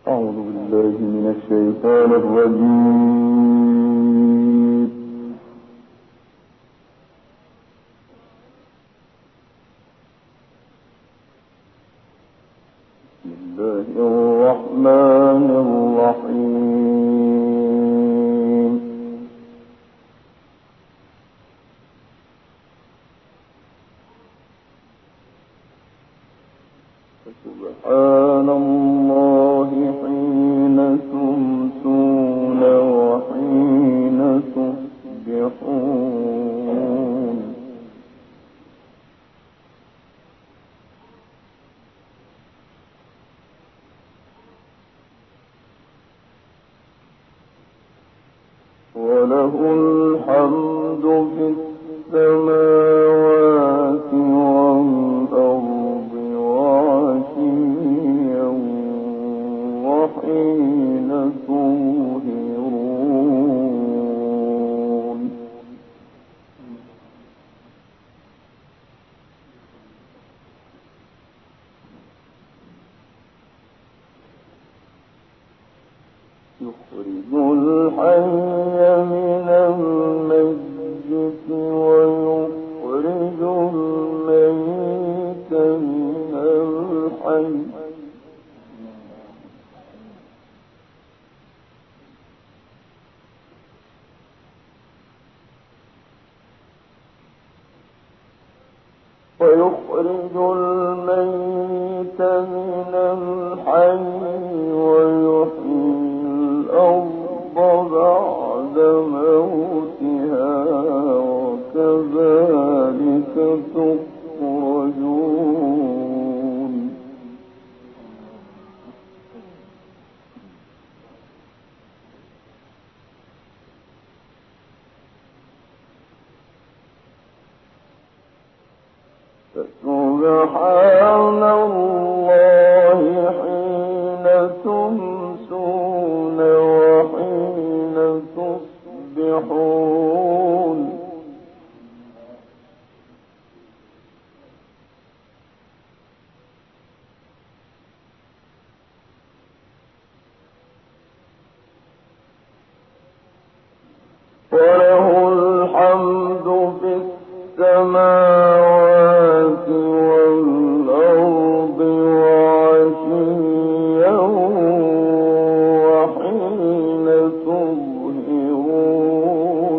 أعوذ بالله من الشيطان الرجيم. بسم الله الرحمن الرحيم. سبحان الله حين تمسون وحين تصبحون. وله الحمد في السماوات والأرض وعشيا وحين تظهرون. يخرج الحي من الميت ويخرج الميت من الحي. ويخرج الميت من الحي ويحيي الأرض بعد موتها وكذلك تخرجون. سبحان الله حين تمسون وحين تصبحون. وله الحمد في السماوات والأرض وعشيا وحين تظهرون.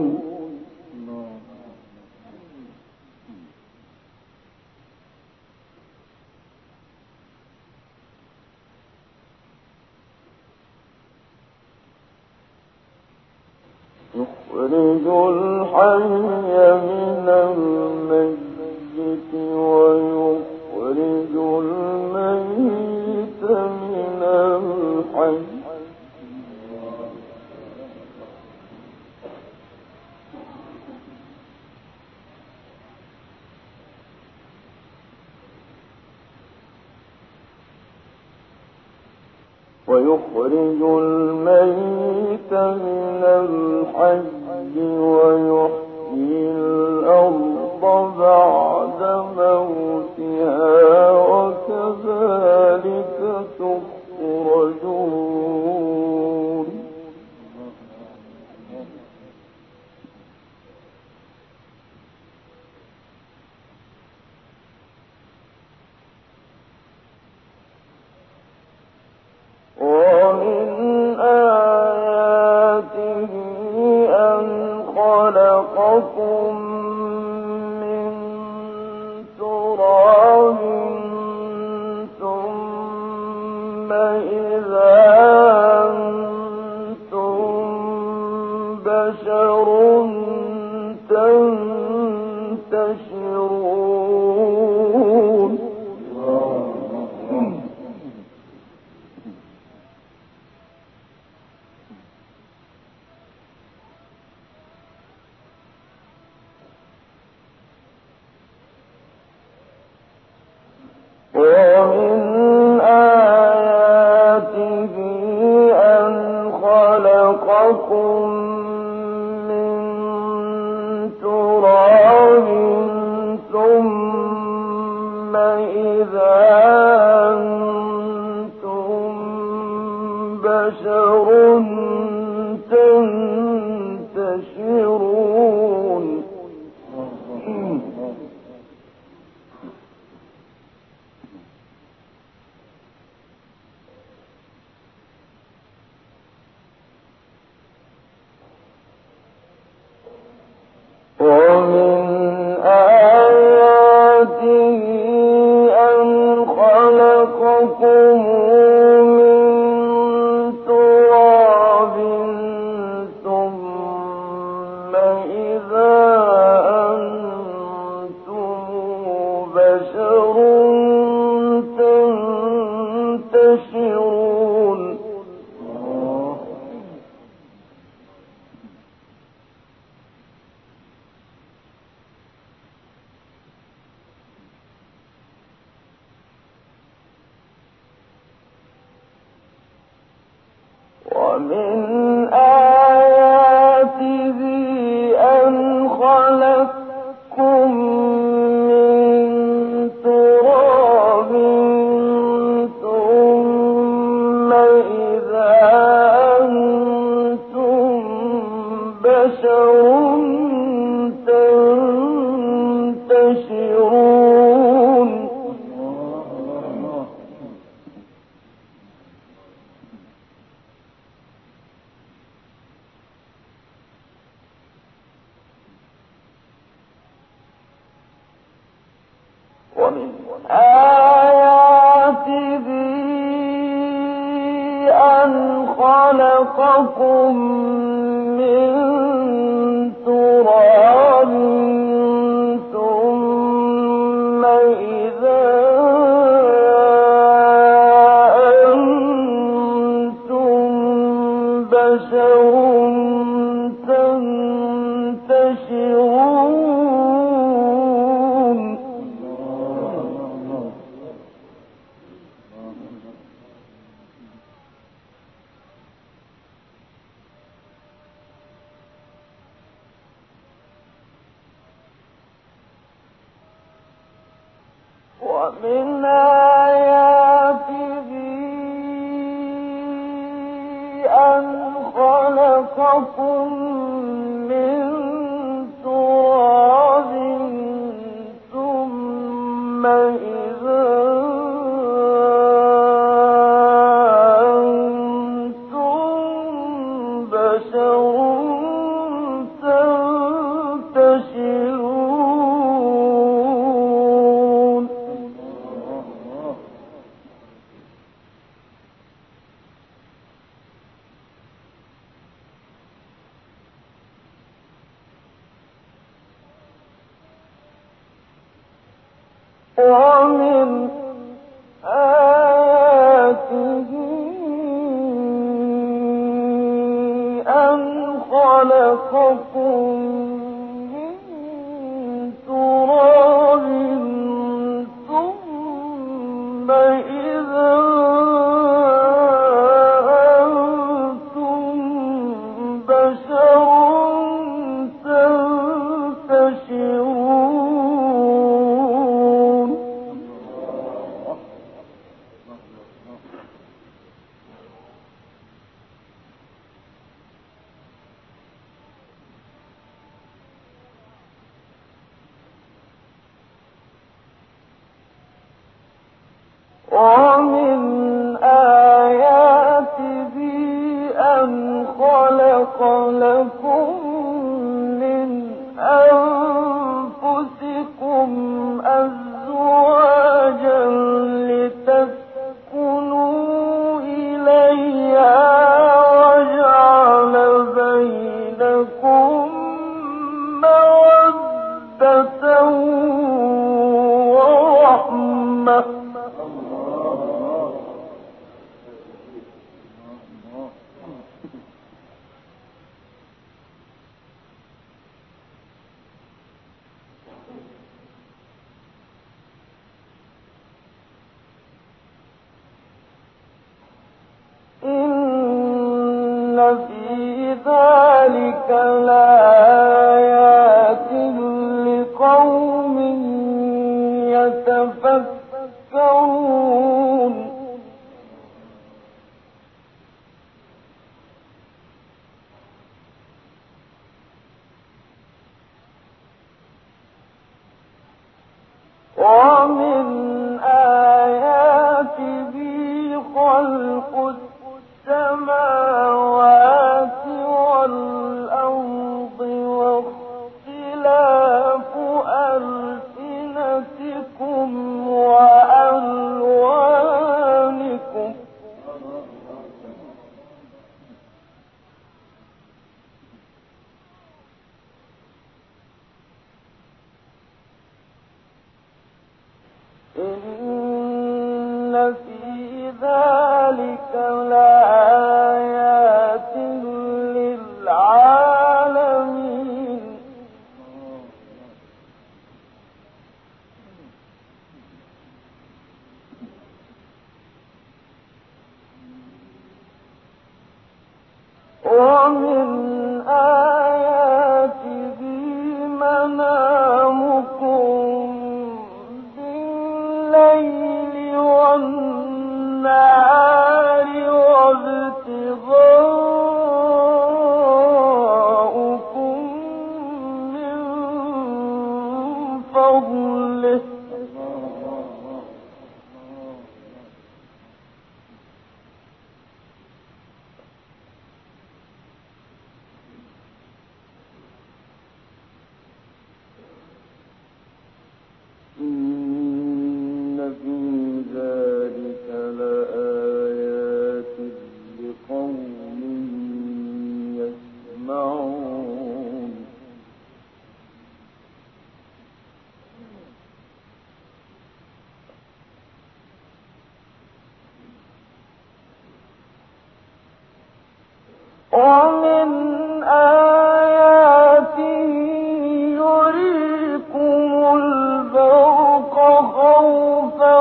يخرج الحي من الميت ويخرج الميت من الحي. ويخرج الميت من الحي ويحيي الأرض بعد موتها وكذلك تخرجون. ومن آياته أن خلقكم من تراب ثم إذا أنتم بشر تنتشرون. ومن آياته بشر تنتشرون ومن آياته أن خلقكم من تراب ثم إذا أنتم بشر تنتشرون ومن آياته أن خلقكم من تراب ثم إذا أنتم بشر تنتشرون ومن آياته أن خلقكم من تراب ثم إذا أنتم بشر تنتشرون ومن آياته أن خلقكم من تراب ثم إذا أنتم بشر تنتشرون ومن آياته أن خلقكم من تراب ثم إذا أنتم بشر تنتشرون ومن آياته أن خلق لكم من أنفسكم أزواجا لتسكنوا إليها وجعل بينكم مودة ورحمة إن في ذلك لآيات لقوم يتفكرون ومن آياته خلق السماوات والأرض واختلاف ألسنتكم وألوانكم إن في ذلك لآيات للعالمين ومن آياته منامكم بالليل والنهار وابتغاؤكم من فضله إن في ذلك لآيات لقوم يسمعون ومن آياته يريكم البرق خوفا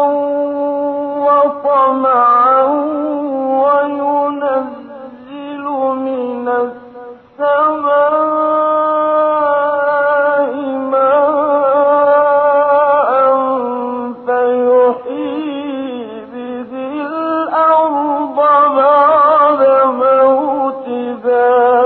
وطمعا وينزل من السماء ماء فيحيي به الأرض بعد موتها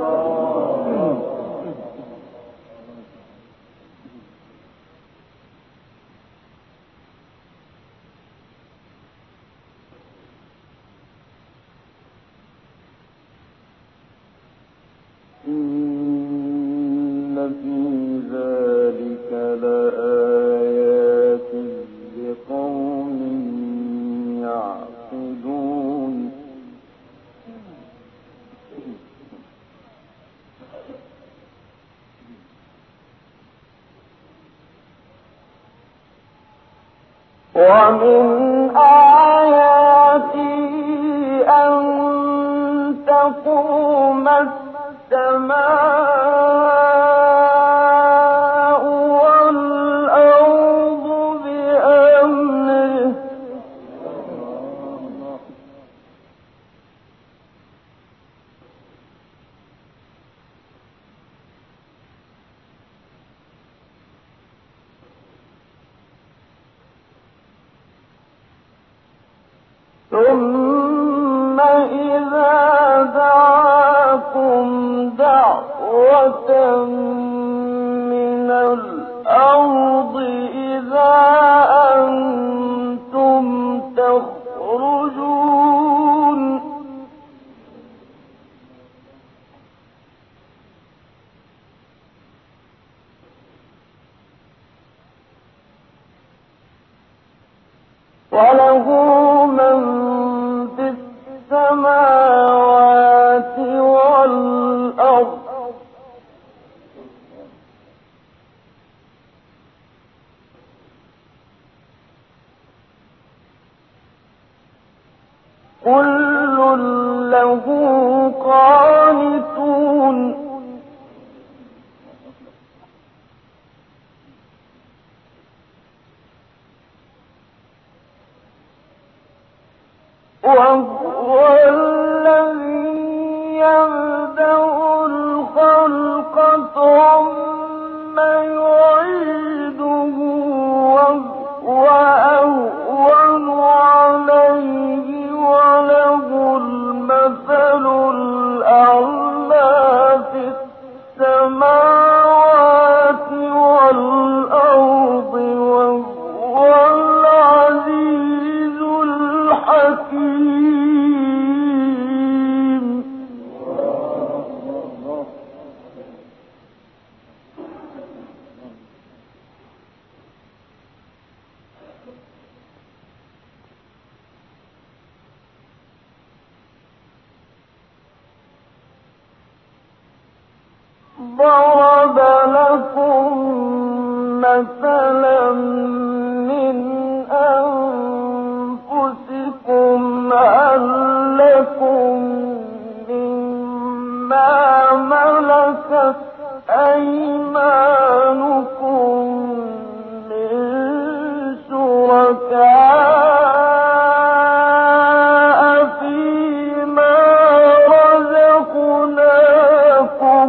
إن في ذلك لآيات لقوم يعقلون ومن آياته أن تقوم السماء والأرض بأمره ثم إذا دعاكم دعوة من الأرض إذا أنتم تخرجون وله من في السماوات والأرض كل له قانتون وهو الذي يبدأ الخلق ثم يعيده وهو أهون عليه وله المثل الأعلى في السماوات والأرض وهو حكيم. ضرب لكم مثلا من أنفسكم هل لكم مما ملكت أيمانكم من شركاء فيما رزقناكم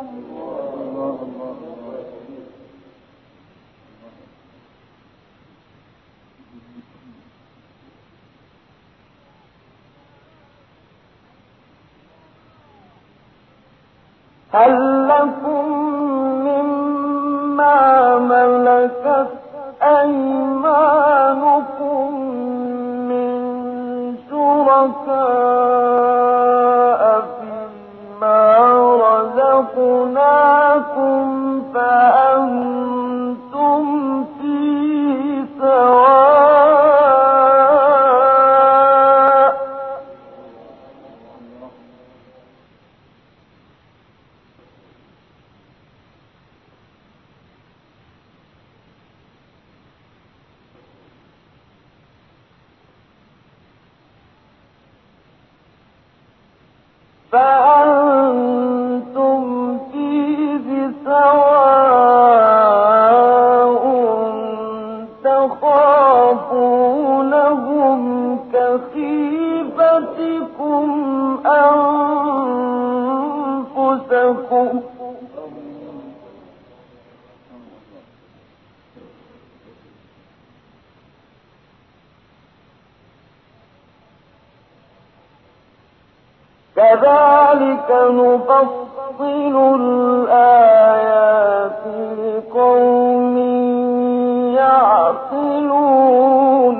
هل لكم مما ملكت أيمانكم من شركاء فيما رزقناكم فأنتم فيه سواء تخافونهم كخيفتكم أنفسكم كذلك نفصل الآيات لقوم يعقلون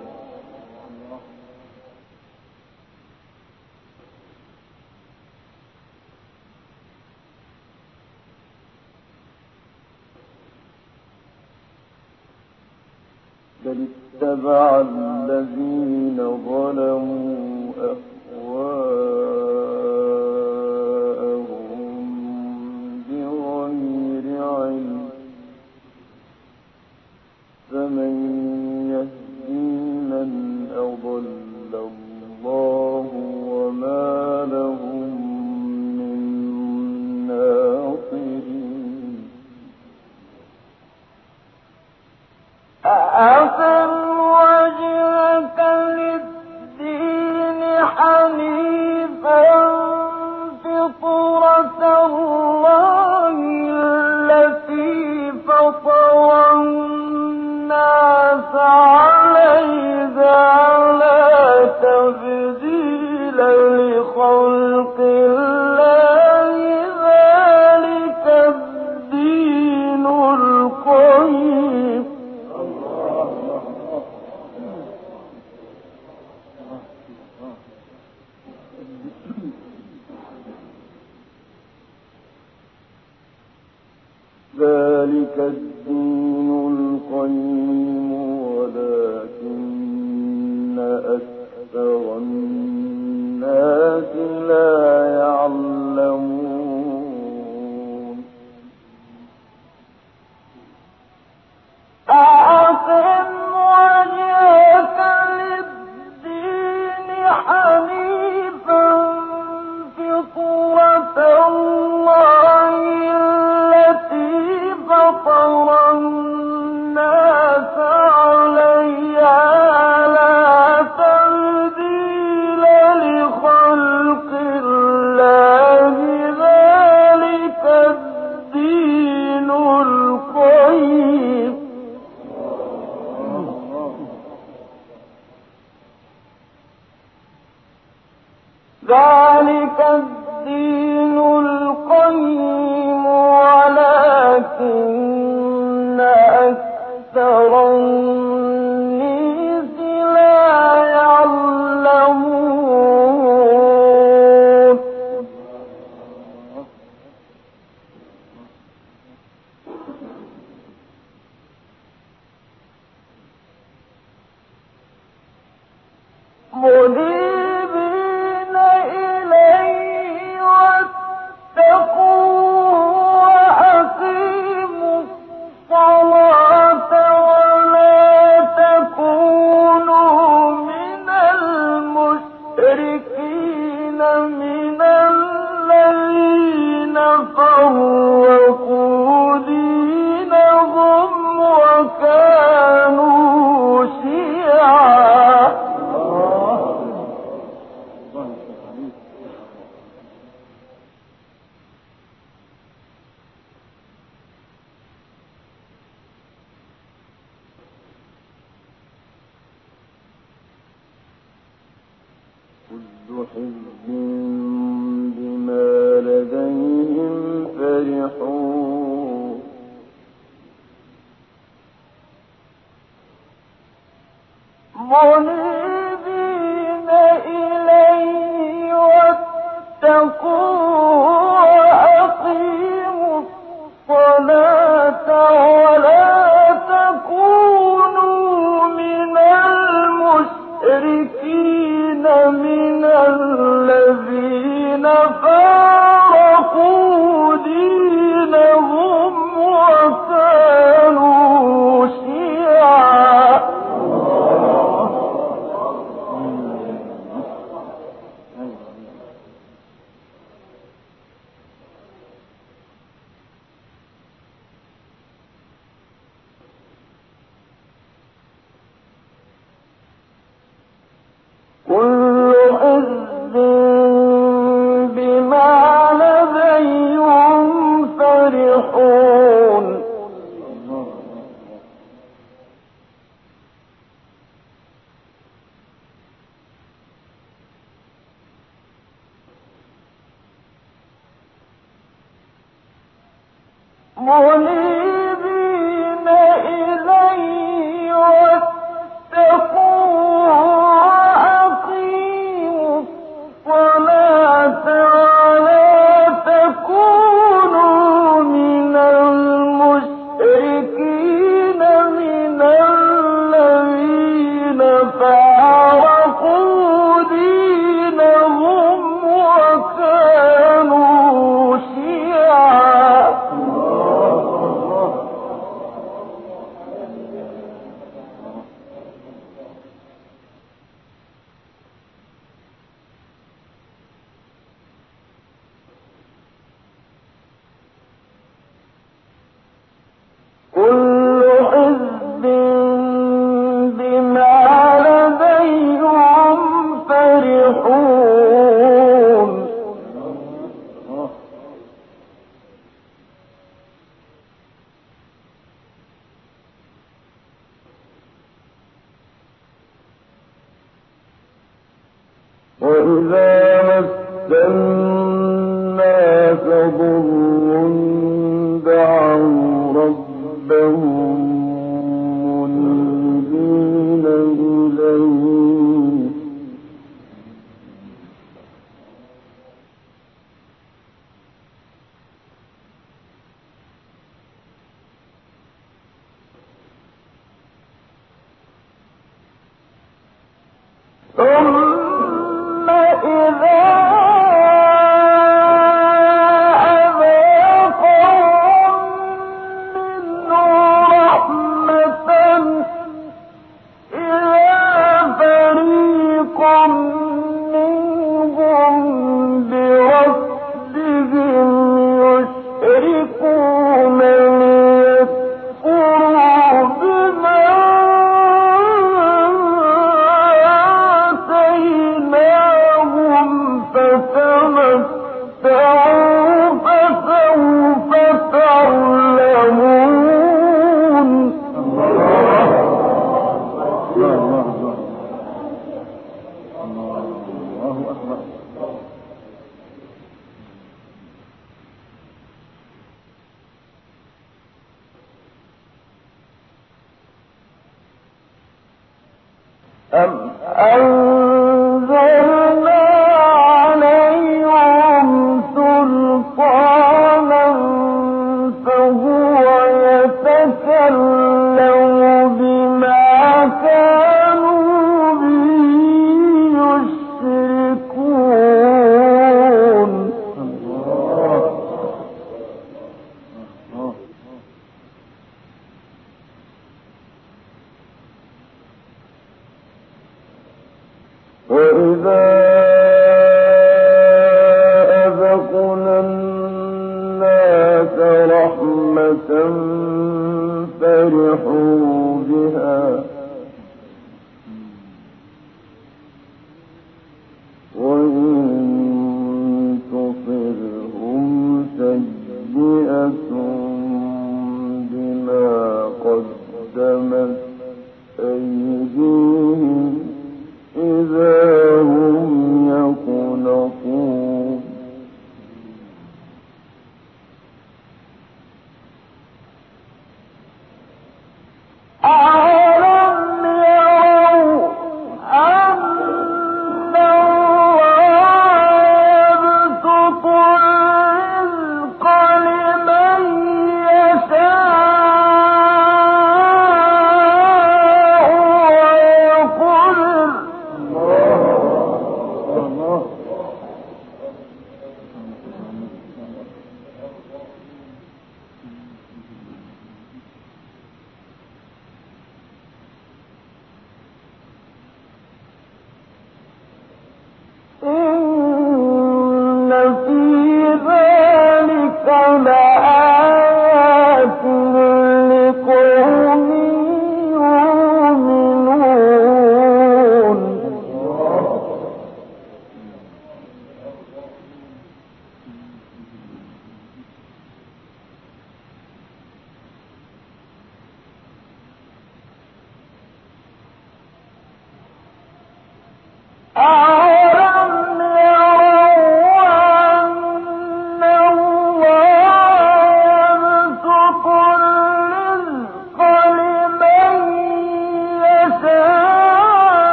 بل اتبع الذين ظلموا أهواءهم بغير علم فمن يهدي من أضل الله وما لهم من ناصرين أقم وجهك للدين حنيفا فطرة الله التي فطر الناس عليها لا تبديل لخلق الله ذلك الدين القيم ذلك الدين القيم ولكن أكثر الناس لا يعلمون أقم وجهك للدين حنيفا فطرة الله التي فطر الناس عليها لا تبديل لخلق الله ذلك الدين القيم ذلك الدين القيم ولكن أكثر الناس لا يعلمون المشركين من الذين فرقوا دينهم وكانوا شيعا كل حزب بما لديهم فرحون منيبين إليه واتقوه وأقيموا الصلاة ولا تكونوا من المشركين من الذين فارقوا دينهم وكانوا شيعا كل حزب بما لديهم فرحون منيبين إليه واتقوه وأقيموا الصلاة ولا تكونوا من المشركين من الذين فارقوا دينهم وكانوا شيعا كل حزب بما لديهم فرحون وإذا مس الناس ضر دعوا ربهم منيبين إليه ثم إذا أم أنزلنا عليهم سلطانا فهو يتكلم بما كانوا به يشركون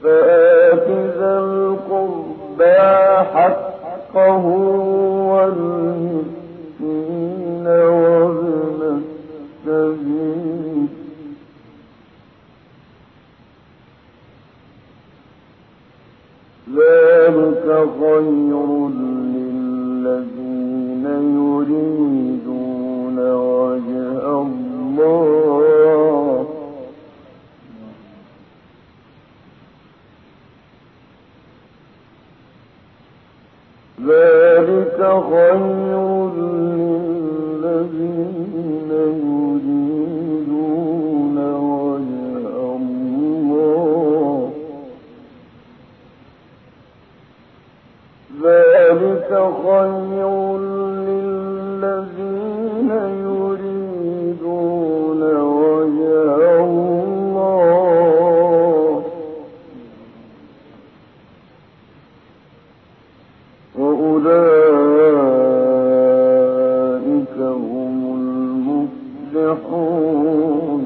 فآت ذا القربى حقه والمسكين وابن السبيل ذلك خير للذين يريدون وجه الله ذلك خير للذين يريدون وجه الله ذلك خير للذين يريدون وجه الله وأولئك هم المفلحون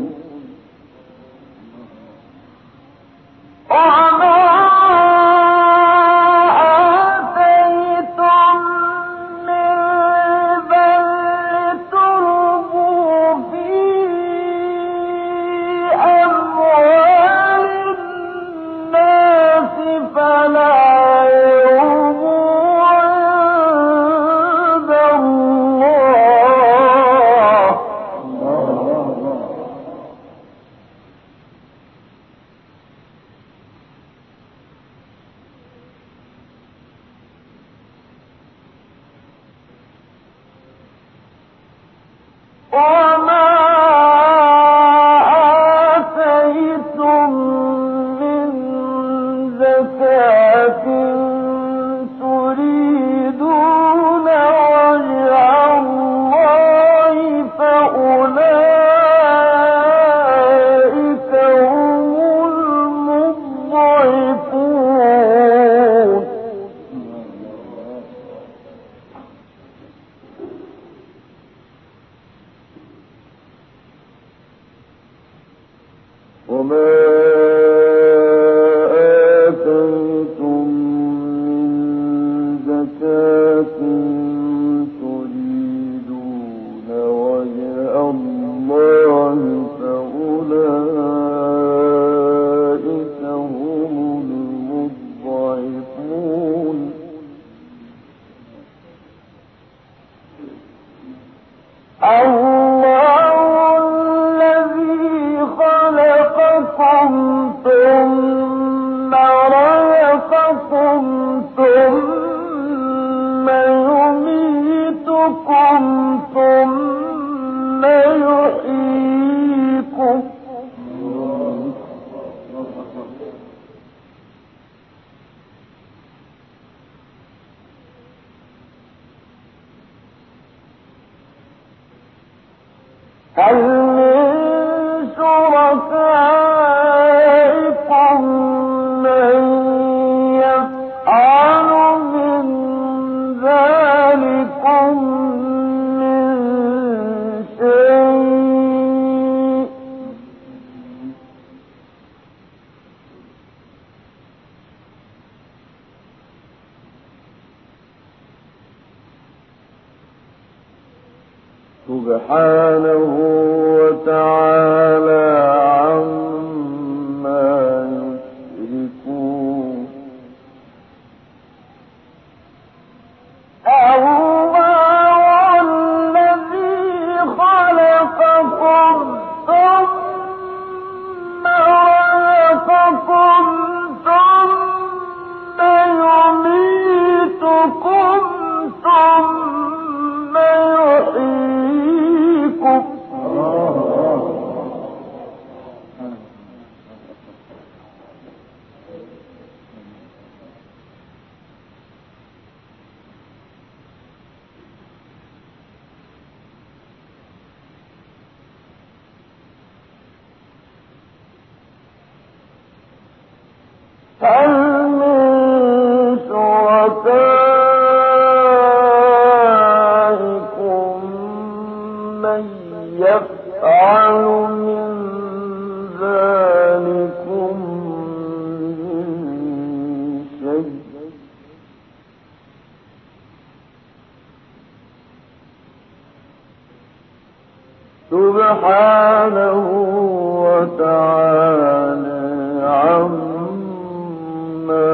هل من شركائكم من يفعل من ذلكم من شيء سبحانه وتعالى عما يشركون الله الذي خلقكم ثم رزقكم ثم يميتكم ثم يحييكم هل من شركائكم من يفعل من ذلكم من سبحانه وتعالى عما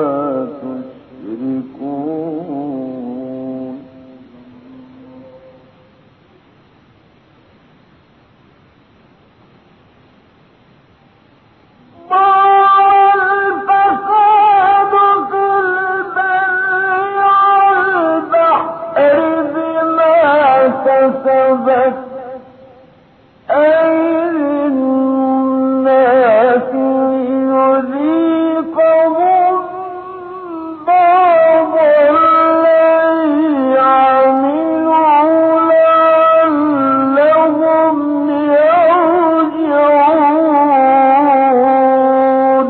تشركون الفساد في البر والبحر بما كسبت أيدي الناس ليذيقهم بعض الذي عملوا لعلهم يرجعون.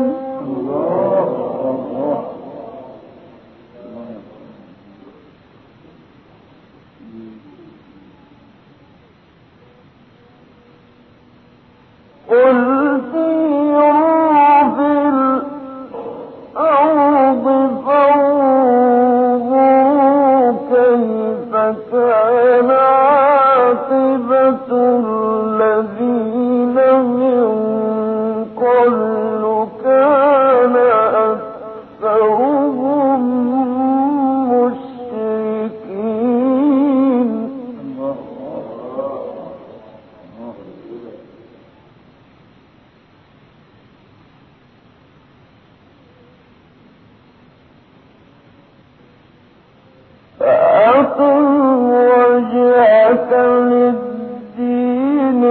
قل سيروا في الأرض فانظروا كيف كان عاقبة الذين من قبل كان أكثرهم مشركين. فأقم وجهك للدين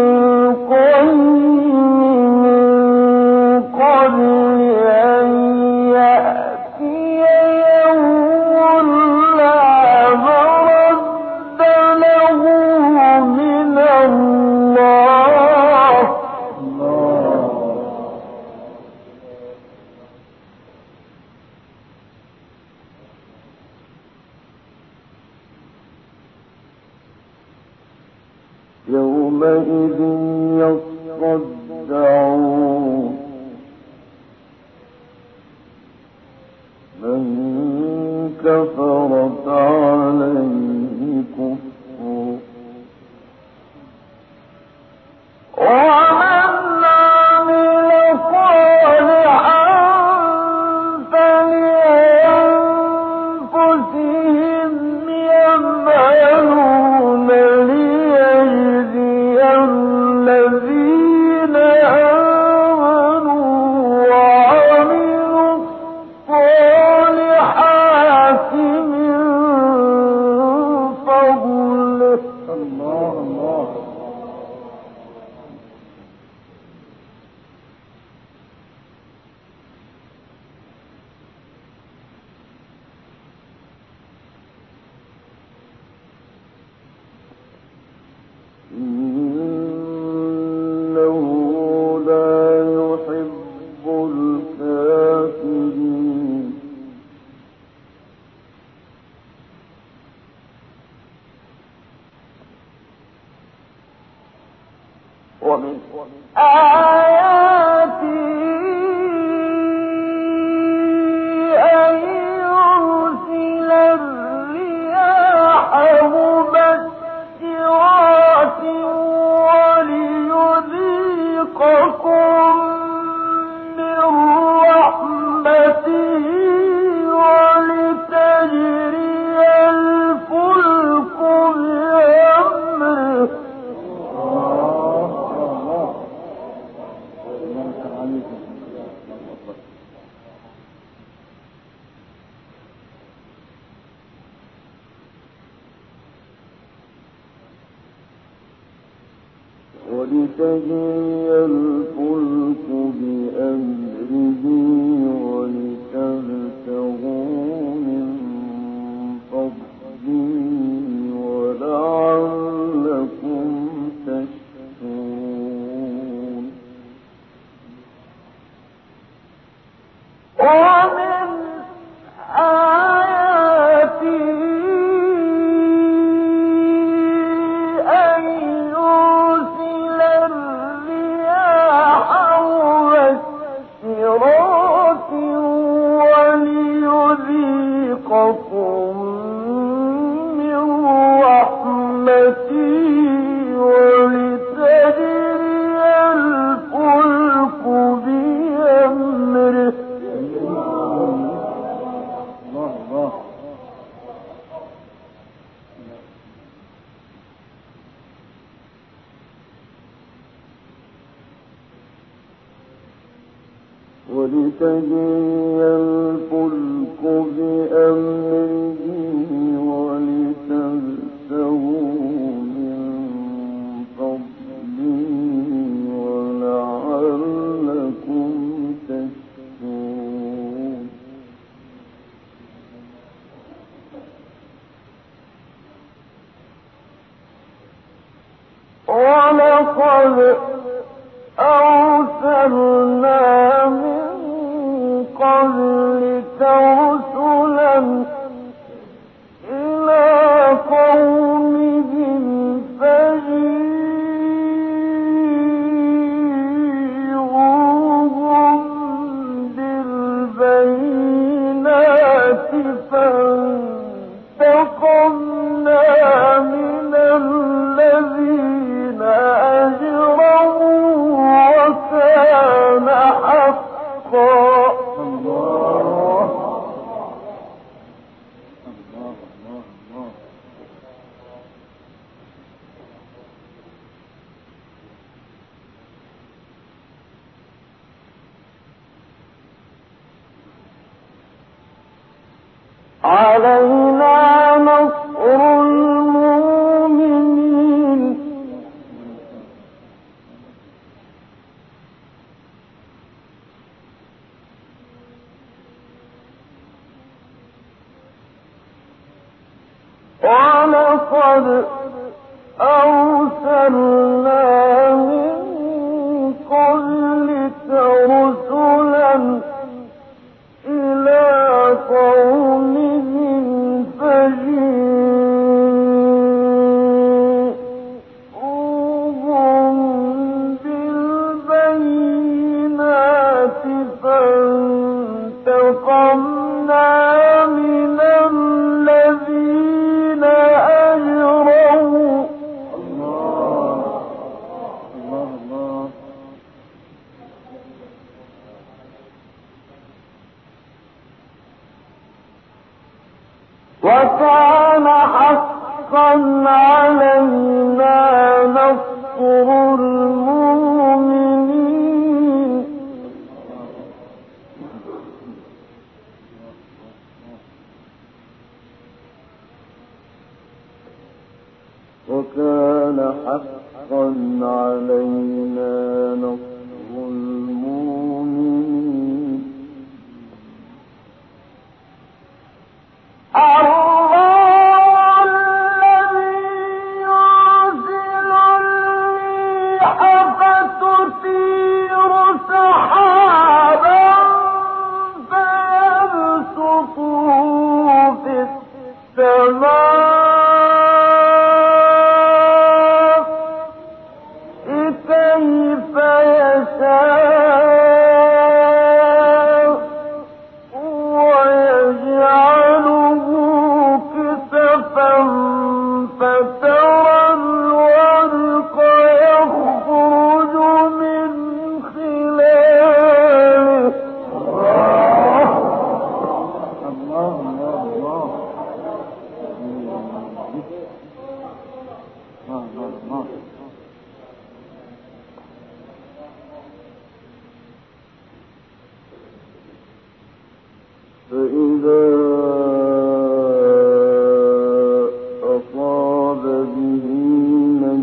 القيم من قبل أن يأتي يوم لا مرد له من الله. يومئذ يصدعون من كفر فعليه كفره ومن عمل صالحا فلأنفسهم يعملون ليجزي الذين آمنوا وعملوا الصالحات من فضله. الله إنه لا يحب الكافرين. ومن آياته أن يرسل الرياح مبشرات وليذيقكم من رحمته ولتجري الفلك بأمره. ولتجري الفلك بأمره ولتبتغوا من فضله ولعلكم تشكرون. ومن آياته أن يرسل الرياح مبشرات ولتجري الفلك بأمره ولتبتغوا من فضله ولعلكم تشكرون ولقد أرسلنا من قبلك رسلا إلى قومهم فجيئوهم بالبينات فانتقمنا من الذين أجرموا وكان حقا. علينا نصر المؤمنين ولقد أرسلنا من قبلك رسلا إلى قومهم فجيئوهم بالبينات فانتقمنا من الذين أجرموا وكان حقا علينا نصر المؤمنين وكان حقا علينا نصر المؤمنين فإذا أصاب به من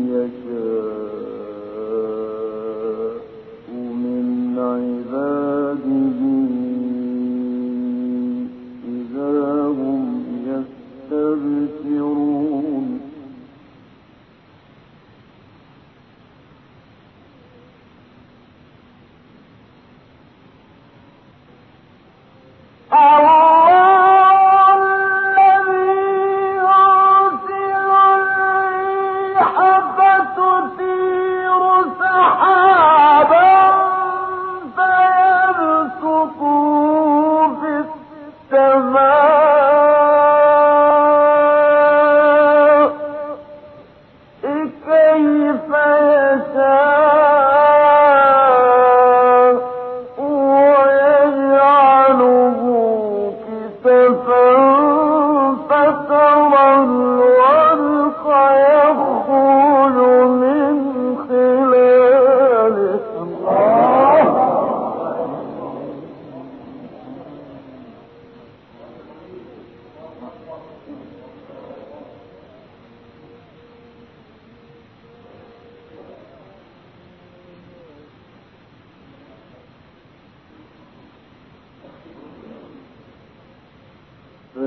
يشاء من عباده إذا هم يستبشرون ويجعله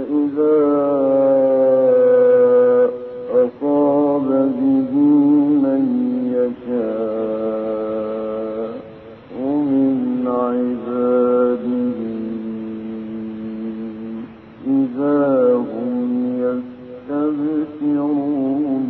فإذا أصاب به من يشاء من عباده إذا هم يستبشرون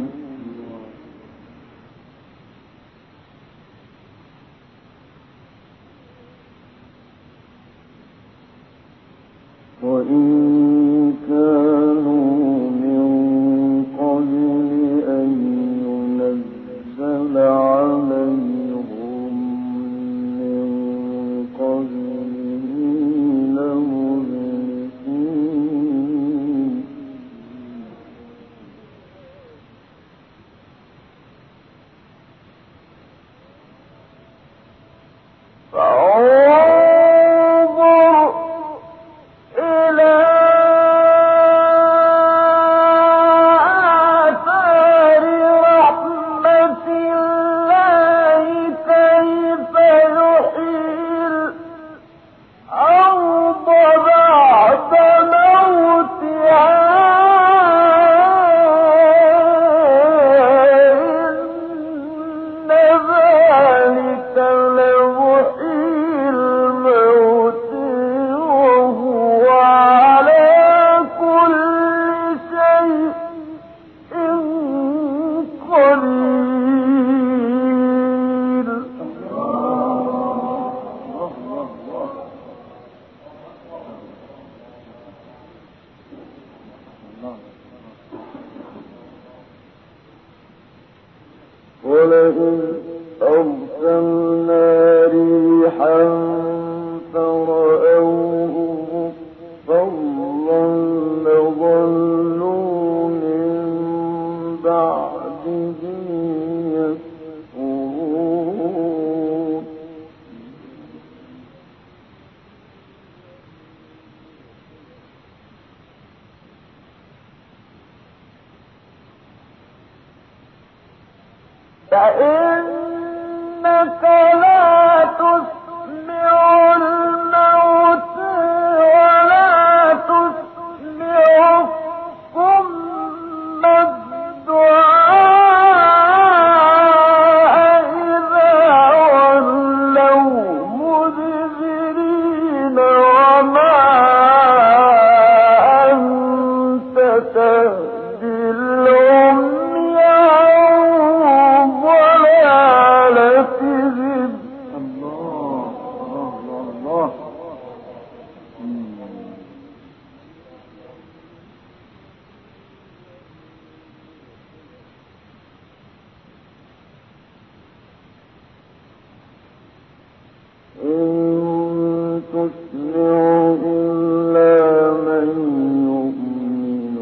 وإن كانوا من قبل أن ينزل عليهم من قبله لمبلسين ولئن أرسلنا ريحا فرأوه مصفرا لظلوا من بعده يكفرون فإنك لا تسمع الموتى ولا تسمع الصم الدعاء إذا ولوا مدبرين وما أنت تهدي العمي عن ضلالتهم الله الله الله إن تسمع إلا من يؤمن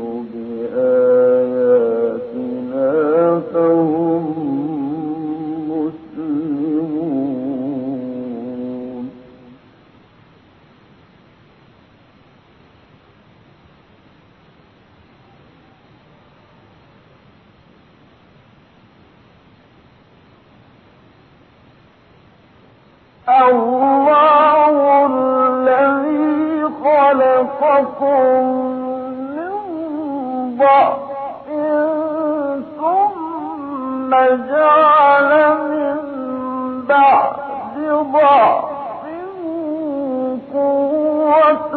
بآياتنا فهم مسلمون الله الذي خلقكم من ضعف ثم جعل من بعد ضعف قوة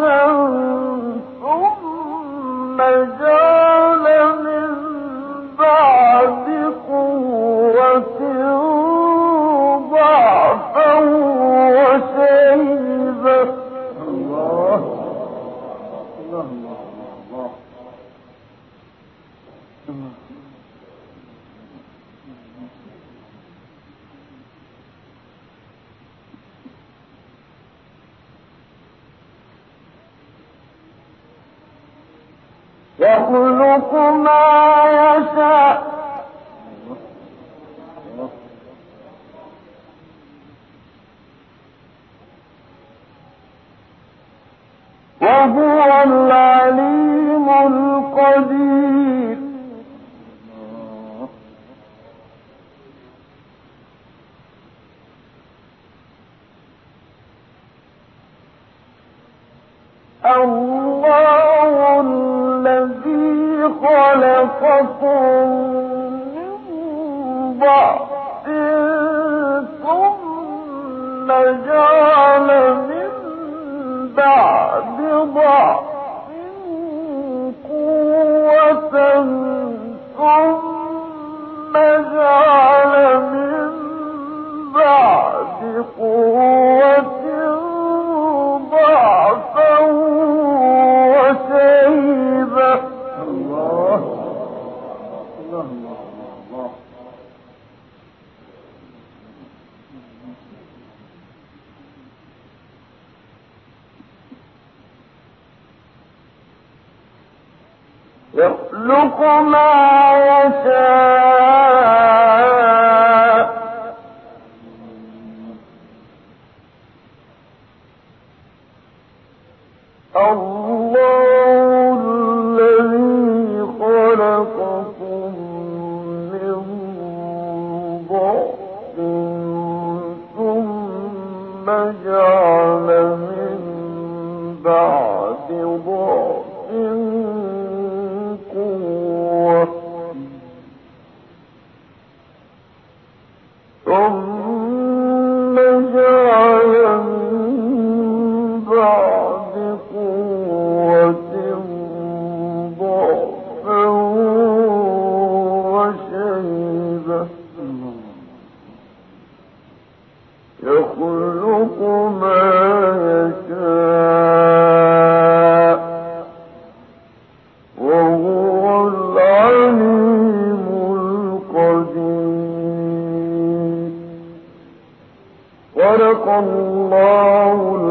ثم جعل من بعد قوة ضعفا وشيبة الله الله الله يخلق ما يشاء وهو العليم القدير الله خلقكم من ضعف ثم جعل من بعد ضعف قوة ثم جعل من بعد قوة ضعفا وشيبة. الله الله الله. يخلق ما يشاء الله الذي خلقكم من ضعف ثم جعل من بعد ضعف قوة ثم جعل من بعد قوة ضعفا وشيبة يخلق ما يشاء وهو العليم القدير. صدق الله